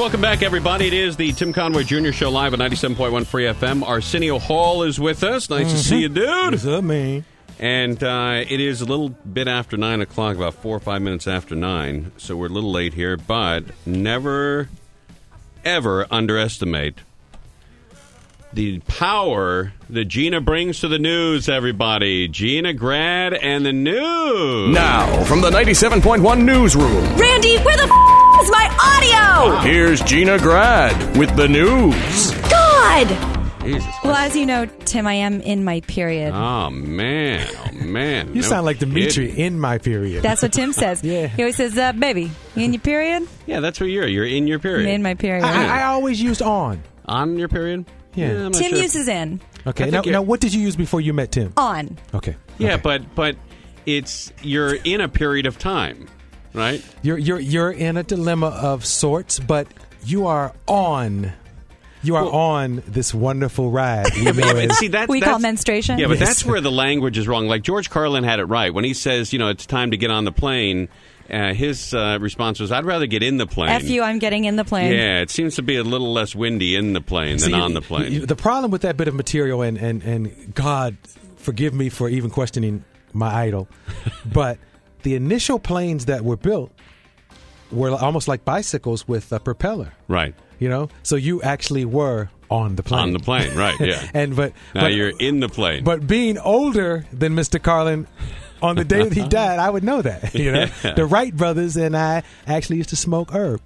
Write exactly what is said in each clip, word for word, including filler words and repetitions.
welcome back, everybody. It is the Tim Conway Junior Show live at ninety-seven point one Free F M. Arsenio Hall is with us. Nice mm-hmm. to see you, dude. What's up, man? And uh, it is a little bit after nine o'clock, about four or five minutes after nine, so we're a little late here, but never, ever underestimate the power that Gina brings to the news, everybody. Gina Grad and the news. Now, from the ninety-seven point one newsroom. Randy, where the f*** is my audio? Here's Gina Grad with the news. God! Jesus. Well, as you know, Tim, I am in my period. Oh, man. Oh, man. You no sound like Dimitri kidding. in my period. That's what Tim says. Yeah. He always says, uh, baby, you in your period? Yeah, that's what you're. You're in your period. I'm in my period. I, I always used on. On your period? Yeah. I'm not Tim sure. uses in. Okay. Now, now, what did you use before you met Tim? On. Okay. Yeah, okay. but but it's you're in a period of time, right? You're you're you're in a dilemma of sorts, but you are on. You are well, on this wonderful ride. Yeah, but see, that's, we that's, call menstruation. Yeah, but yes. that's where the language is wrong. Like George Carlin had it right when he says, you know, it's time to get on the plane. Uh, his uh, response was, "I'd rather get in the plane." F you, I'm getting in the plane. Yeah, it seems to be a little less windy in the plane See, than on the plane. You, the problem with that bit of material, and, and, and God forgive me for even questioning my idol, but the initial planes that were built were almost like bicycles with a propeller. Right. You know, so you actually were on the plane. On the plane, right? Yeah. and but now but, you're in the plane. But being older than Mister Carlin, on the day that he died, I would know that. You know, Yeah. the Wright brothers and I actually used to smoke herb.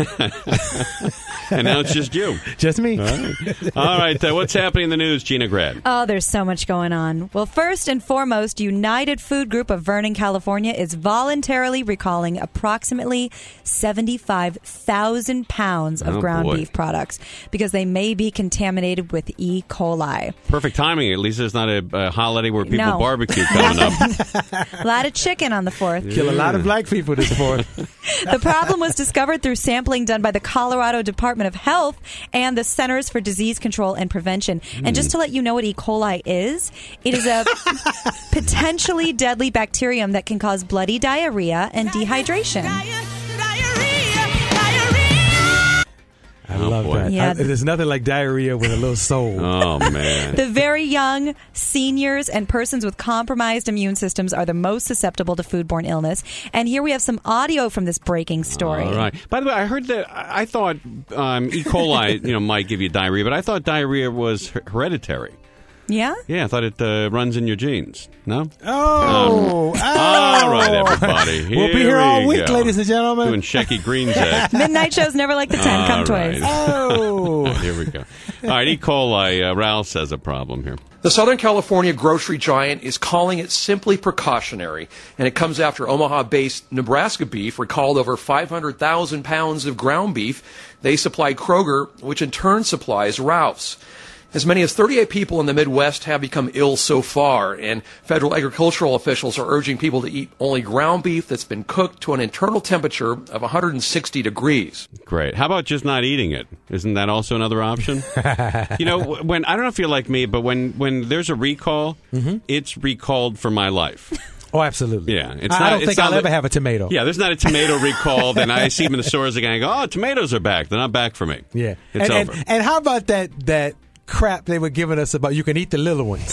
And now it's just you. Just me. All right. All right uh, what's happening in the news, Gina Grad? Oh, there's so much going on. Well, first and foremost, United Food Group of Vernon, California is voluntarily recalling approximately seventy-five thousand pounds of Oh, ground boy. beef products because they may be contaminated with E. coli. Perfect timing. At least there's not a, a holiday where people No. barbecue coming up. A lot of chicken on the fourth. Kill a lot of black people this fourth. The problem was discovered through sampling done by the Colorado Department of Health and the Centers for Disease Control and Prevention. Mm. And just to let you know what E. coli is, it is a potentially deadly bacterium that can cause bloody diarrhea and dehydration. I Oh, love boy. that. Yeah. I, there's nothing like diarrhea with a little soul. Oh, man. The very young, seniors, and persons with compromised immune systems are the most susceptible to foodborne illness. And here we have some audio from this breaking story. All right. By the way, I heard that I I thought um, E. coli, you know, might give you diarrhea, but I thought diarrhea was her- hereditary. Yeah? Yeah, I thought it uh, runs in your genes. No? Oh, oh. All right, everybody. We'll be here all we week, go. ladies and gentlemen. Doing Shecky Green's act. Midnight shows never like the ten. Come All twice. right. Oh. Here we go. All right, E. coli. Uh, Ralph has a problem here. The Southern California grocery giant is calling it simply precautionary, and it comes after Omaha-based Nebraska Beef recalled over five hundred thousand pounds of ground beef. They supply Kroger, which in turn supplies Ralph's. As many as thirty-eight people in the Midwest have become ill so far, and federal agricultural officials are urging people to eat only ground beef that's been cooked to an internal temperature of one hundred sixty degrees. Great. How about just not eating it? Isn't that also another option? You know, when I don't know if you're like me, but when, when there's a recall, mm-hmm. it's recalled for my life. Oh, absolutely. Yeah, it's I, not, I don't it's think not I'll li- ever have a tomato. Yeah, there's not a tomato recall. Then I see them in the stores again. I go, oh, tomatoes are back. They're not back for me. Yeah. It's and, over. And, and how about that that crap they were giving us about you can eat the little ones?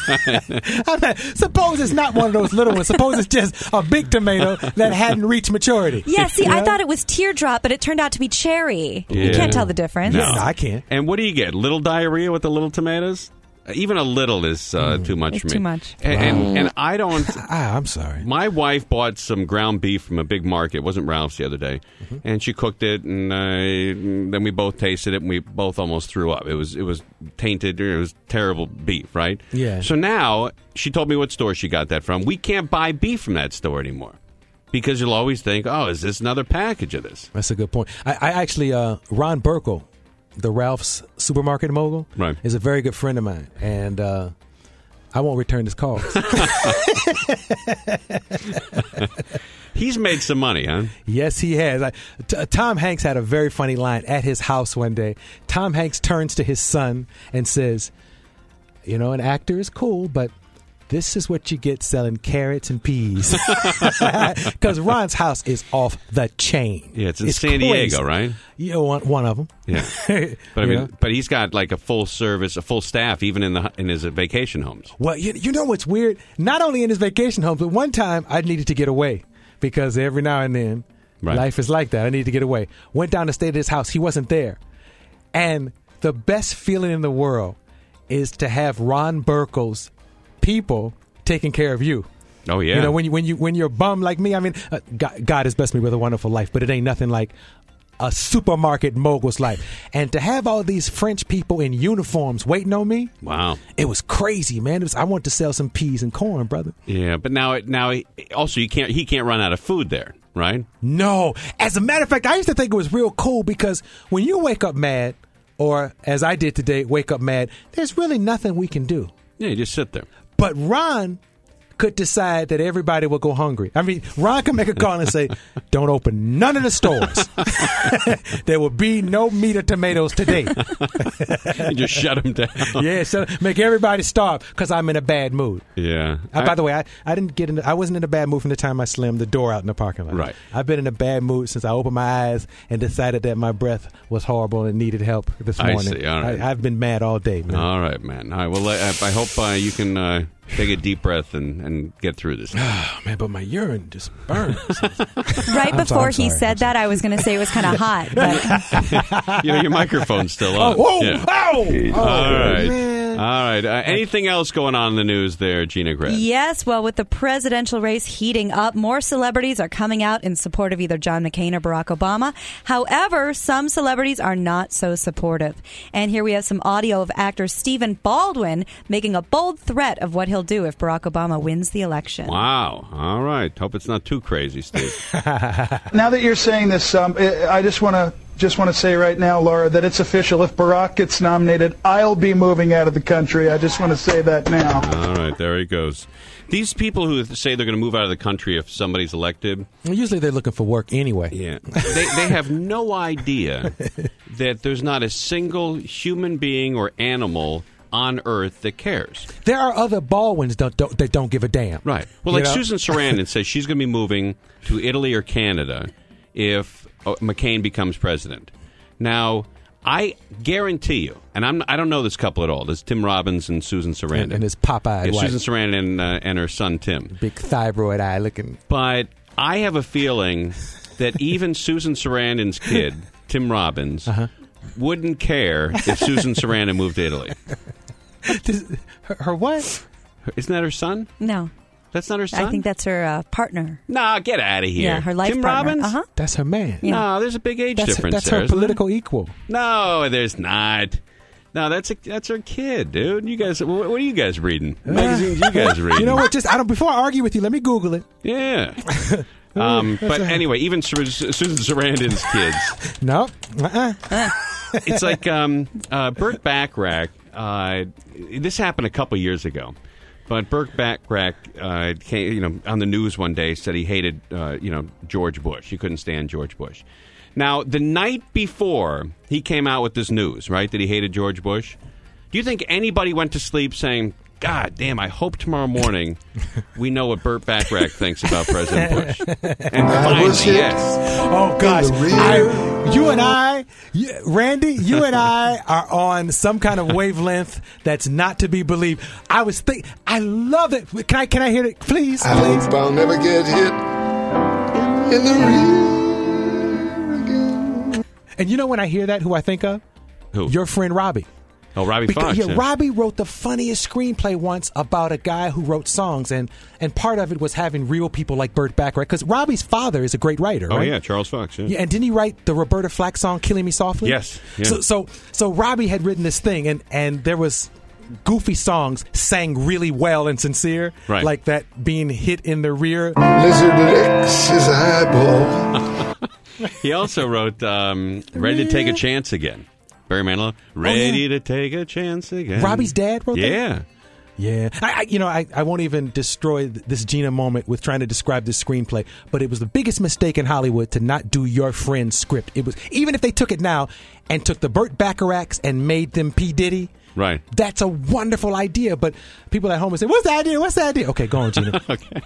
I'm not, suppose it's not one of those little ones. Suppose it's just a big tomato that hadn't reached maturity. Yeah, see, You I know? thought it was teardrop, but it turned out to be cherry. You Yeah. can't tell the difference. No. No, I can't. And what do you get? Little diarrhea with the little tomatoes? Even a little is uh, too much It's for me. too much. And, and, and I don't. Ah, I'm sorry. My wife bought some ground beef from a big market. It wasn't Ralph's the other day, mm-hmm. and she cooked it, and uh, then we both tasted it, and we both almost threw up. It was it was tainted. It was terrible beef, right? Yeah. So now she told me what store she got that from. We can't buy beef from that store anymore because you'll always think, oh, is this another package of this? That's a good point. I, I actually, uh, Ron Burkle, the Ralph's supermarket mogul, Right. is a very good friend of mine, and uh, I won't return his calls. He's made some money, huh? Yes, he has. I, t- Tom Hanks had a very funny line at his house one day. Tom Hanks turns to his son and says, you know, an actor is cool, but this is what you get selling carrots and peas. Because Ron's house is off the chain. Yeah, it's in It's San crazy. Diego, right? You know, one, one of them. Yeah, but I mean, Yeah. but he's got like a full service, a full staff, even in the in his vacation homes. Well, you, you know what's weird? Not only in his vacation home, but one time I needed to get away because every now and then Right. life is like that. I need to get away. Went down to stay at his house. He wasn't there. And the best feeling in the world is to have Ron Burkle's people taking care of you. Oh yeah, You know, when you when you when you're bummed like me, I mean, uh, God, God has blessed me with a wonderful life, but it ain't nothing like a supermarket mogul's life. And to have all these French people in uniforms waiting on me, wow. it was crazy, man. It was, I want to sell some peas and corn, brother. Yeah, but now it now he- also you can't he can't run out of food there, right? No, as a matter of fact, I used to think it was real cool because when you wake up mad, or as I did today, wake up mad, there's really nothing we can do. Yeah, you just sit there. But Ron could decide that everybody will go hungry. I mean, Ron can make a call and say, don't open none of the stores. There will be no meat or tomatoes today. You just shut him down. Yeah, so make everybody starve because I'm in a bad mood. Yeah. Uh, by the way, I, I didn't get in. I wasn't in a bad mood from the time I slammed the door out in the parking lot. Right. I've been in a bad mood since I opened my eyes and decided that my breath was horrible and needed help this I morning. see. All right. I, I've been mad all day, man. All right, man. All right. Well, I, I hope uh, you can uh, take a deep breath and, and get through this. Oh, man, but my urine just burns. Right I'm before sorry, I'm he sorry. said that, I was going to say it was kind of hot. But You know, your microphone's still on. oh, whoa, Yeah. oh, oh, All right. man. All right. Uh, anything else going on in the news there, Gina Grad? yes, well, with the presidential race heating up, more celebrities are coming out in support of either John McCain or Barack Obama. However, some celebrities are not so supportive. And here we have some audio of actor Stephen Baldwin making a bold threat of what he'll do if Barack Obama wins the election. Wow. All right. Hope it's not too crazy, Steve. Now that you're saying this, um, I I just want to just want to say right now, Laura, that it's official. If Barack gets nominated, I'll be moving out of the country. I just want to say that now. All right. There he goes. These people who say they're going to move out of the country if somebody's elected, Well, usually they're looking for work anyway. yeah, they, they have no idea that there's not a single human being or animal on Earth that cares. There are other Baldwins that don't, that don't give a damn. Right. Well, You like know? Susan Sarandon says she's going to be moving to Italy or Canada if uh, McCain becomes president. Now, I guarantee you, and I'm, I don't know this couple at all. There's Tim Robbins and Susan Sarandon. And, and his pop-eyed Yeah, wife. Susan Sarandon uh, and her son, Tim. Big thyroid eye looking. But I have a feeling that even Susan Sarandon's kid, Tim Robbins, Uh-huh. wouldn't care if Susan Sarandon moved to Italy. Her, her what? Isn't that her son? No, That's not her son? I think that's her uh, partner. Nah, get out of here. Yeah, her life Tim partner. Robbins? Uh-huh. That's her man. Yeah. No, there's a big age That's, difference that's there. her isn't there? political equal. No, there's not. No, that's a, that's her kid, dude. You guys, what, what are you guys reading? Magazines you guys reading? You know what? Just I don't. Before I argue with you, let me Google it. Yeah. Um, but anyway, even Su- Susan Sarandon's kids, No. Uh-uh. it's like um, uh, Burt Bacharach. Uh, this happened a couple years ago, but Burt Bacharach uh, came, you know, on the news one day said he hated, uh, you know, George Bush. He couldn't stand George Bush. Now, the night before he came out with this news, right, that he hated George Bush, do you think anybody went to sleep saying, God damn, I hope tomorrow morning we know what Burt Bacharach thinks about President Bush? And finally, was hit. yes. Oh gosh, In the rear. I, you and I, you, Randy, you and I are on some kind of wavelength that's not to be believed. I was think, I love it. Can I? Can I hear it, please? I please. hope I'll never get hit in the rear again. And you know when I hear that, who I think of? Who? Your friend Robbie. Oh, Robbie Because, Fox. yeah, yeah. Robbie wrote the funniest screenplay once about a guy who wrote songs, and, and part of it was having real people like Burt Bacharach, because Robbie's father is a great writer, Oh, right? yeah, Charles Fox. Yeah. Yeah, and didn't he write the Roberta Flack song "Killing Me Softly"? Yes, yeah. So, so, so Robbie had written this thing, and and there was goofy songs sang really well and sincere, Right. like that being hit in the rear. Lizard licks his eyeball. He also wrote um, Ready to Take a Chance Again. Barry Manilow, Ready to Take a Chance Again. Robbie's dad wrote that? Yeah. Yeah, I, I, you know, I, I won't even destroy th- this Gina moment with trying to describe this screenplay, but it was the biggest mistake in Hollywood to not do your friend's script. It was, even if they took it now and took the Burt Bacharachs and made them P. Diddy, Right. That's a wonderful idea, but people at home will say, what's the idea? What's the idea? Okay, go on, Gina. Okay.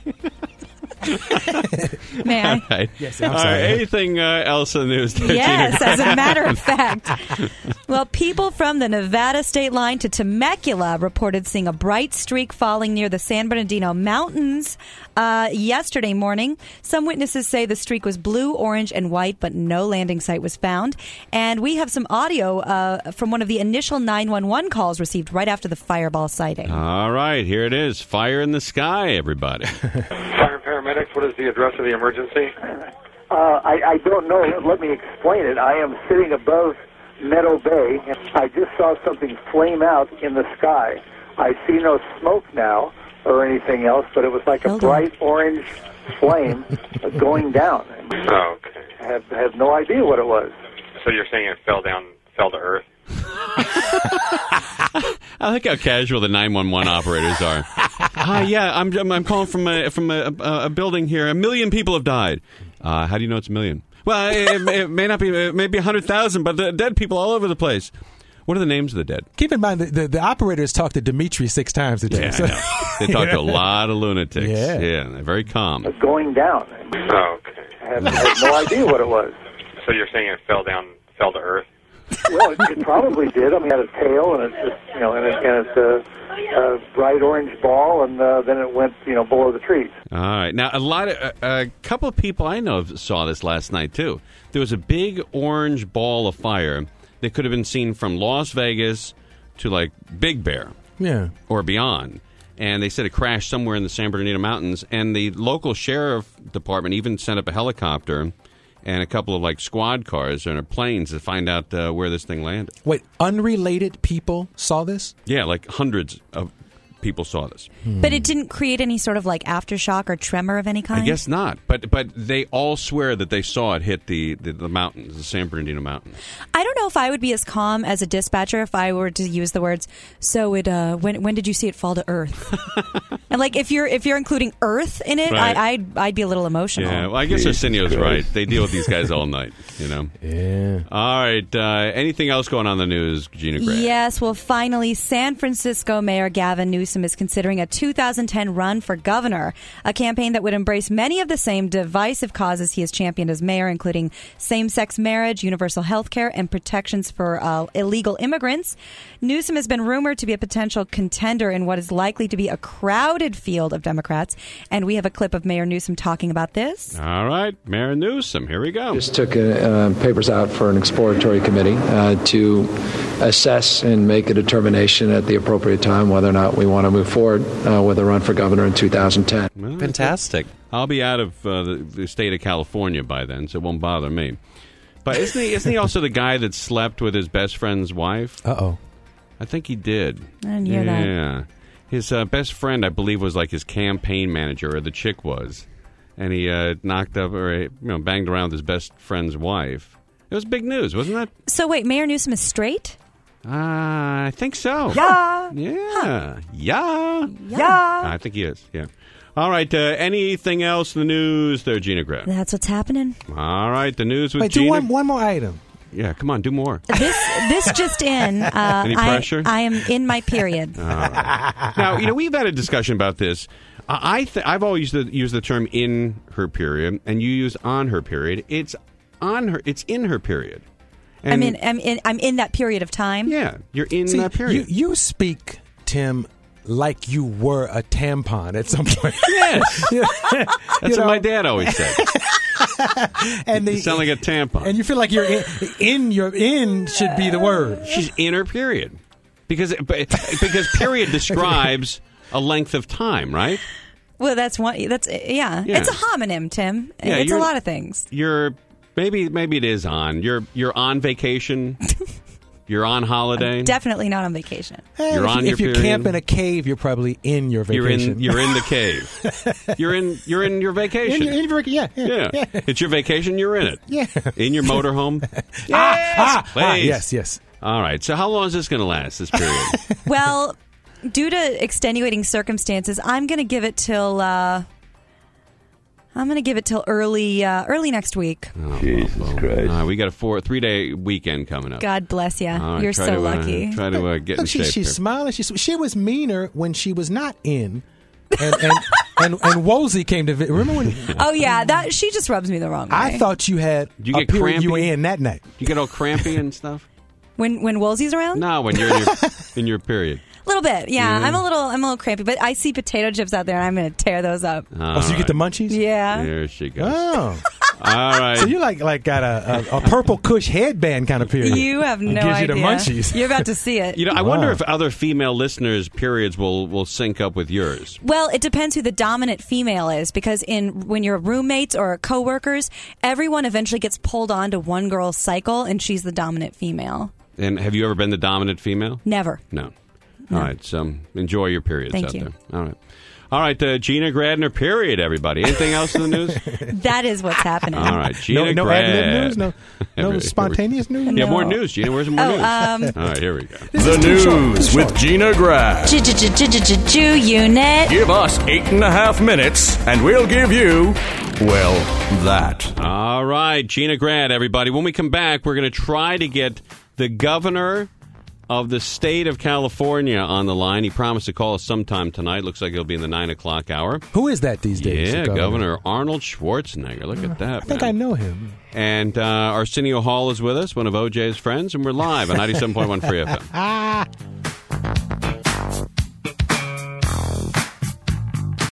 May I? All right. Yes, I'm All sorry. right. Anything uh, else in the news? there, Yes, Gina? as a matter of fact. Well, people from the Nevada state line to Temecula reported seeing a bright streak falling near the San Bernardino Mountains uh, yesterday morning. Some witnesses say the streak was blue, orange, and white, but no landing site was found. And we have some audio uh, from one of the initial nine one one calls received right after the fireball sighting. All right. Here it is. Fire in the sky, everybody. Fire paramedics, what is the address of the emergency? Uh, I, I don't know. Let me explain it. I am sitting above Meadow Bay, and I just saw something flame out in the sky. I see no smoke now or anything else, but it was like a Hold on. bright orange flame going down. Oh, okay. I have, have no idea what it was. So you're saying it fell down, fell to earth? I like how casual the nine one one operators are. Hi, yeah, I'm, I'm I'm calling from a from a, a, a building here. A million people have died. Uh, how do you know it's a million? Well, it, it, it may not be. It may be a hundred thousand, but the dead people all over the place. What are the names of the dead? Keep in mind, the, the, the operators talk to Dimitri six times a day. Yeah, so- I know. They talk to a lot of lunatics. Yeah. yeah, they're very calm. Going down. Oh, okay. I have, have no idea what it was. So you're saying it fell down, fell to earth? Well, it, it probably did. I mean, it had a tail, and it's just, you know, and, it, and it's a, a bright orange ball, and uh, then it went, you know, below the trees. All right. Now, a lot of a, a couple of people I know saw this last night too. There was a big orange ball of fire that could have been seen from Las Vegas to like Big Bear yeah. or beyond. And they said it crashed somewhere in the San Bernardino Mountains. And the local sheriff department even sent up a helicopter and a couple of like squad cars and planes to find out uh, where this thing landed. Wait, unrelated people saw this? Yeah, like hundreds of people saw this. But it didn't create any sort of like aftershock or tremor of any kind? I guess not. But but they all swear that they saw it hit the, the, the mountains, the San Bernardino Mountains. I don't know if I would be as calm as a dispatcher if I were to use the words, so it uh, when when did you see it fall to earth? And like if you're if you're including earth in it, Right. I, I'd I'd be a little emotional. Yeah, well, I guess Arsenio's right. They deal with these guys all night, you know. Yeah. All right. Uh, anything else going on in the news, Gina Grant? Yes, well, finally, San Francisco Mayor Gavin Newsom is considering a two thousand ten run for governor, a campaign that would embrace many of the same divisive causes he has championed as mayor, including same-sex marriage, universal health care, and protections for uh, illegal immigrants. Newsom has been rumored to be a potential contender in what is likely to be a crowded field of Democrats, and we have a clip of Mayor Newsom talking about this. All right. Mayor Newsom, here we go. Just took uh, papers out for an exploratory committee uh, to assess and make a determination at the appropriate time whether or not we want to move forward uh, with a run for governor in two thousand ten. Well, Fantastic. I'll be out of uh, the, the state of California by then, so it won't bother me. But isn't he, isn't he also the guy that slept with his best friend's wife? Uh-oh. I think he did. I didn't hear that. Yeah. His uh, best friend, I believe, was like his campaign manager, or the chick was. And he uh, knocked up, or you know, banged around with his best friend's wife. It was big news, wasn't it? So wait, Mayor Newsom is straight? Uh, I think so. Yeah. Yeah. Yeah. Yeah. I think he is, yeah. All right, uh, anything else in the news there, Gina Grant? That's what's happening. All right, the news with Wait, Gina. do one, one more item. Yeah, come on, do more. This this just in. Uh, Any I- pressure? I, am in my period. All right. Now, you know, we've had a discussion about this. Uh, I th- I've always used the, used the term in her period, and you use on her period. It's on her. It's in her period. And I'm in. I'm in. I'm in that period of time. Yeah, you're in See, that period. You, you speak, Tim, like you were a tampon at some point. Yes. You- That's you what know, my dad always said. and You the, sound like a tampon. and you feel like you're in, in your in should be the word. She's in her period because because period describes a length of time, right? Well, that's one. That's yeah. Yeah. It's a homonym, Tim. Yeah, it's a you're- lot of things. You're maybe maybe it is on. You're you're on vacation. You're on holiday. Definitely not on vacation. Eh, You're if, on you- your if you period. camp in a cave, you're probably in your You're vacation. in you're in the cave. You're in you're in your vacation. In your- in your- yeah, yeah, yeah. It's your vacation. You're in it. Yeah. In your motorhome. Yes, ah, ah, please. yes, yes. All right. So how long is this going to last? This period. Well, due to extenuating circumstances, I'm going to give it till. Uh, I'm going to give it till early uh, early next week. Oh, Jesus well, well. Christ. Uh, we got a four three day weekend coming up. God bless you. All right, You're try so to, uh, lucky. try to uh, get in Look, she, shape she's here. smiling. She's, she was meaner when she was not in. And and, and, and Woolsey came to vi- remember when Oh yeah, that she just rubs me the wrong way. I thought you had Do you a get period you were crampy? in that night. You get all crampy and stuff? when when Woolsey's around. No, when you're in your, in your period. A little bit, yeah. Yeah. I'm a little, I'm a little crampy, but I see potato chips out there, and I'm going to tear those up. Oh, so you get the munchies? Yeah. There she goes. Oh. All right. So you like like got a, a, a purple Kush headband kind of period. You have It no gives idea. you the munchies. You're about to see it. You know, I Wow. wonder if other female listeners' periods will, will sync up with yours. Well, it depends who the dominant female is, because in when you're roommates or coworkers, everyone eventually gets pulled onto one girl's cycle, and she's the dominant female. And have you ever been the dominant female? Never. No. All right. So um, enjoy your periods Thank out you. there. All right. All right. Uh, Gina Gradner, period, everybody. Anything else in the news? That is what's happening. All right. Gina no no Grad. ad-lib news? No, no Here we- spontaneous news? Yeah, No. more news, Gina. Where's more Oh, news? um, All right, here we go. The news with Gina Grad. Jew unit. Give us eight and a half minutes, and we'll give you, well, that. All right, Gina Grad, everybody. When we come back, we're going to try to get the governor of the state of California on the line. He promised to call us sometime tonight. Looks like he'll be in the nine o'clock hour. Who is that these days? Yeah, the Governor? governor? Arnold Schwarzenegger. Look at that, I think man. I know him. And uh, Arsenio Hall is with us, one of O J's friends, and we're live on ninety-seven point one Free F M. Ah.